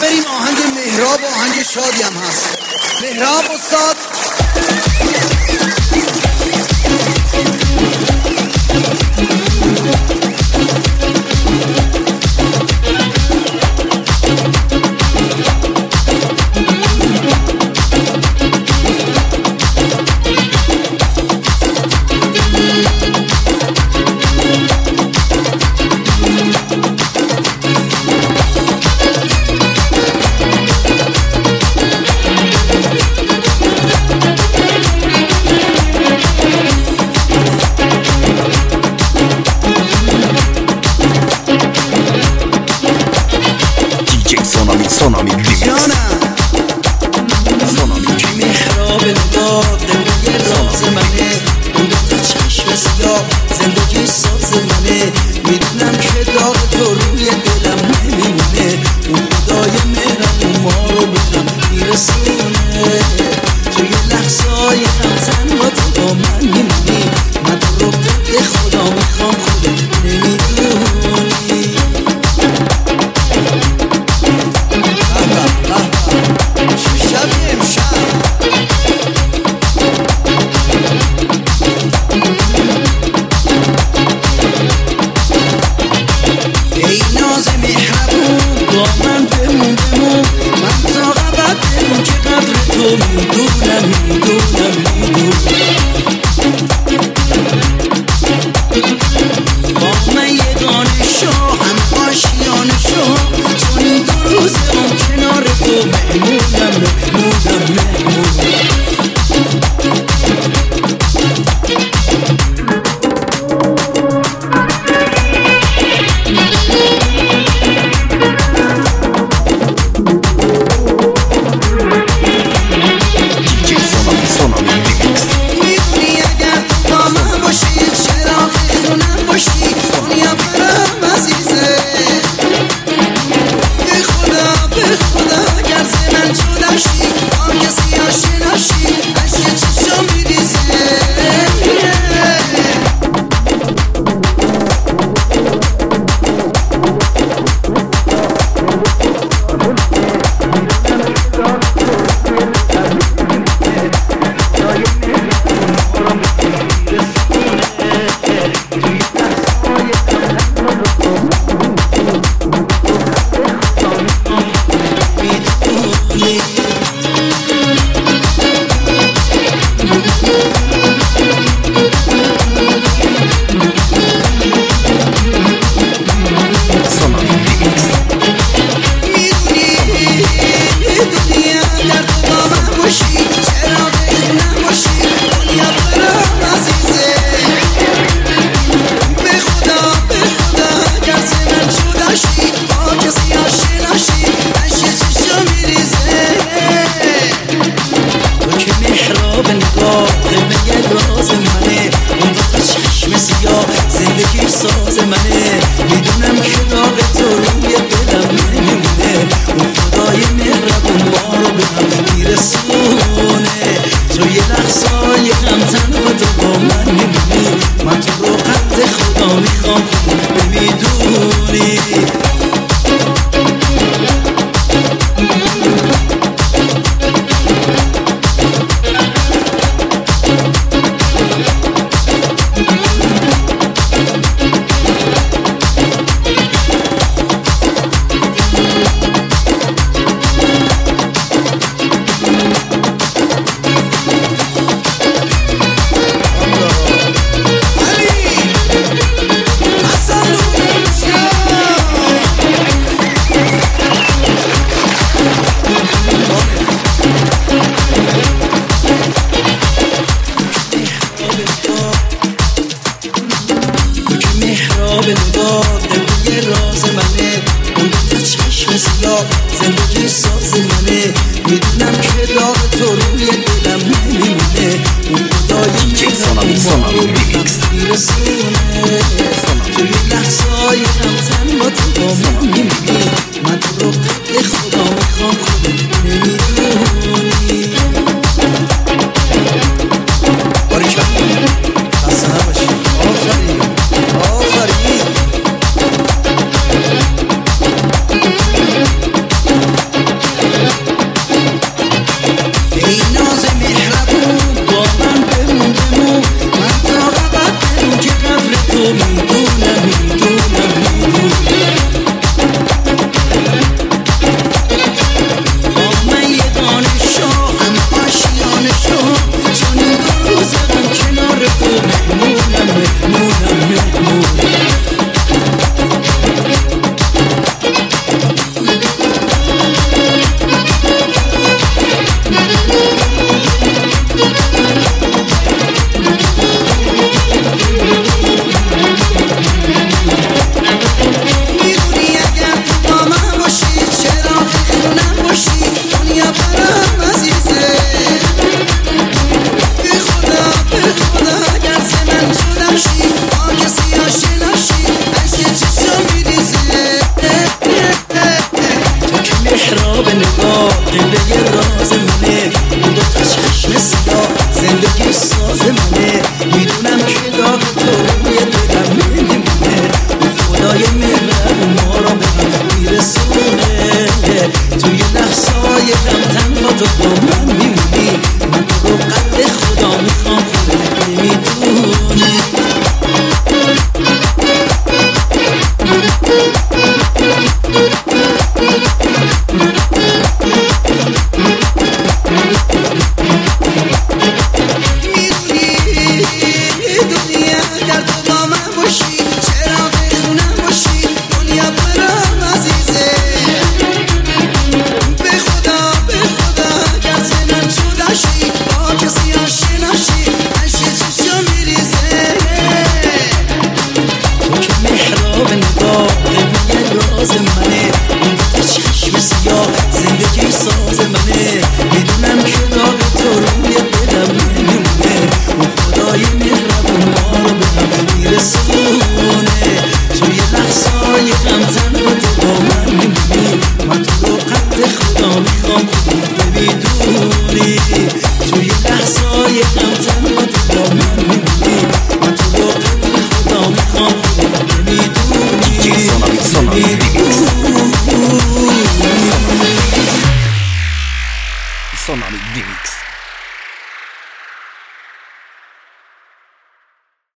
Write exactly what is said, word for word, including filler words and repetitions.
بریم آهنگ مهراب و آهنگ شادی هم هست. مهراب استاد. سونامی جانم سونامی مهراب نگاه دلوی راز منه، اون دو چشم سیاه زندگی ساز منه. میدونم که داغ تو روی دلم نمیمونه، اون خدای مهربون ما رو بهم میرسونه. توی لحظای غمزن با تو با من میمونی، من تو رو به خدا میخوام خودت نمیدونی. شب امشب ای ناز مهربون با من بمون بمون، من تا ابد بمون که قدر تو میدونم میدونم میدونم. با من یگانه شو هم آشیانه شو، چون این دو روزه هم کنار تو مهمونم مهمونم مهمونم. میدونی اگر تو با من باشی چراغ خونم باشی، دنیا برام عزیزه. به خدا به خدا اگر ز من جدا شی، با کسی آشنا شی، عشق چشم میریزه. زندگی ساز منه، میدونم که داغ تو روی دلم نمیمونه، اون خدای مهربون ما رو به هم میرسونه. توی لحظای غمزن با تو با من میمونی، من تو رو قد خدا میخوام خودت نمیدونی. زندگی ساز منه، میدونم که داغ تو روی دلم نمیمونه، اون خدای مهربون ما رو به هم میرسونه. توی لحظای غمزن با تو با ما میمونی، من تو رو قد خدا میخوام خودت نمیدونی. باریکلا خسته نباشی. آفرین آفرین. را به نگاه قبله راز منه اون دو تا چشم سیاه زندگی ساز منه میدونم که داره